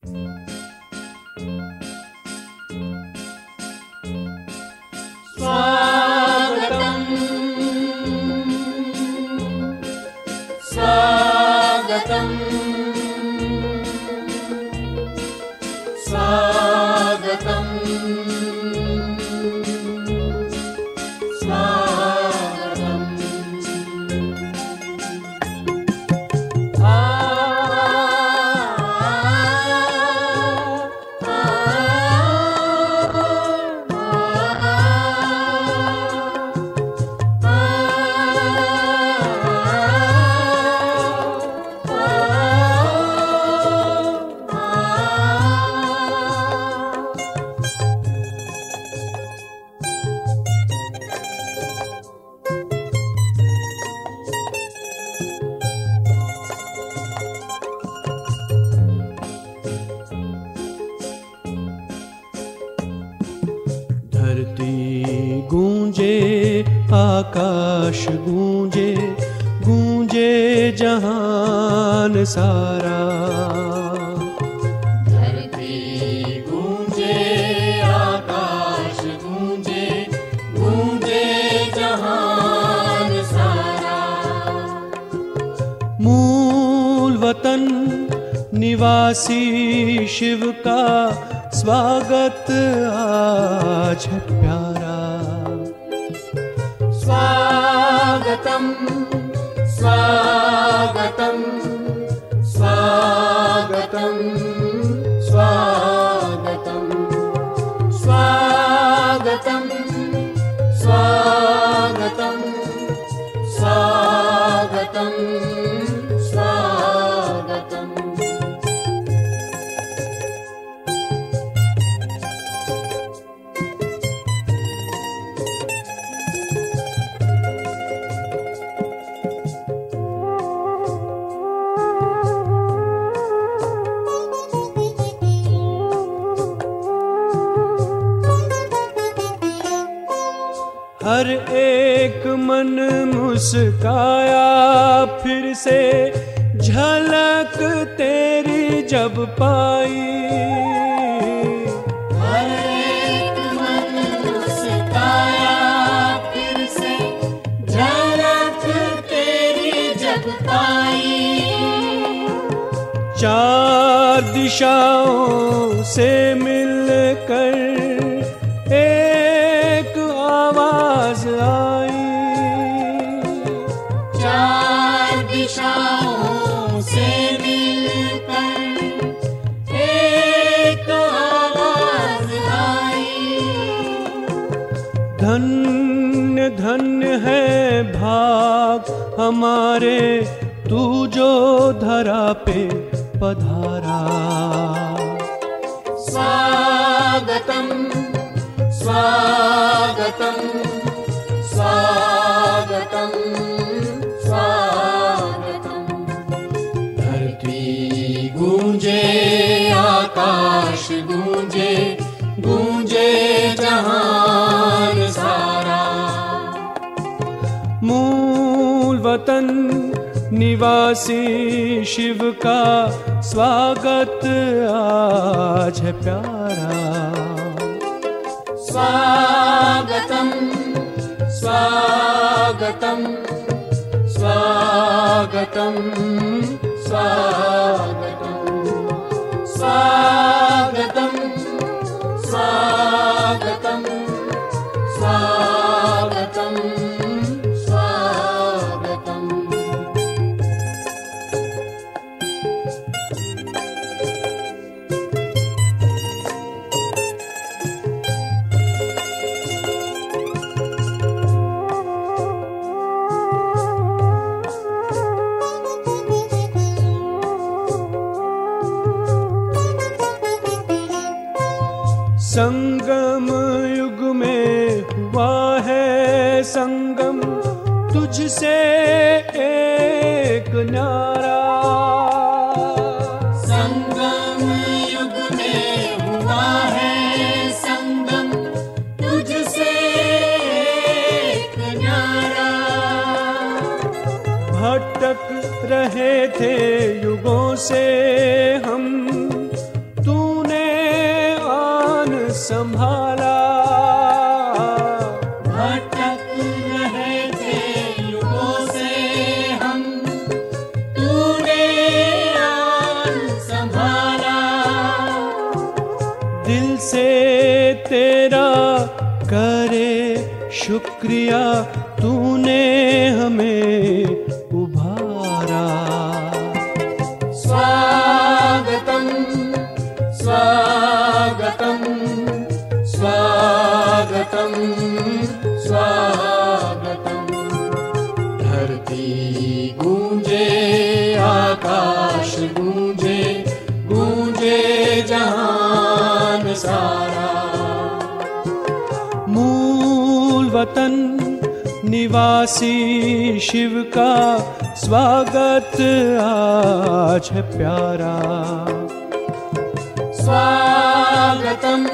स्वागतम् स्वागतम् स्वागतम् धरती गूंजे, आकाश गूंजे, गूंजे जहान सारा। धरती गूंजे, आकाश गूंजे, गूंजे जहान सारा। मूल वतन निवासी शिव का स्वागत आज है प्यारा। स्वागतम् स्वागतम् स्वागतम् स्वागतम् स्वागतम् स्वागतम् स्वागतम् स्वागतम्। हर एक मन मुस्काया, फिर से झलक तेरी जब पाई। हर एक मन मुस्काया, फिर से झलक तेरी जब पाई। चार दिशाओं से मिलकर एक आवाज आई। चार दिशाओं से मिलकर एक आवाज आई। धन्य धन्य है भाग हमारे, तू जो धरा पे पधारा। स्वागतम् स्वागतम् स्वागतम् स्वागतम्। धरती गूंजे, आकाश गूंजे, गूंजे जहान सारा। मूल वतन निवासी शिव का स्वागत आज है प्यारा। स्वागतम् स्वागतम् स्वागतम् स्वागतम् स्वागतम् स्वागतम् स्वागतम् स्वागतम्। संगम युग में हुआ है संगम, तुझसे एक न्यारा। संगम युग में हुआ है संगम, तुझसे एक न्यारा। भटक रहे थे युगों से हम, क्रिया तूने हमें उभारा। स्वागतम स्वागतम स्वागतम स्वागतम। धरती गूंजे आकाश गूंजे, गूंजे जहान सारा। मूल वतन निवासी शिव का स्वागत आज है प्यारा। स्वागतम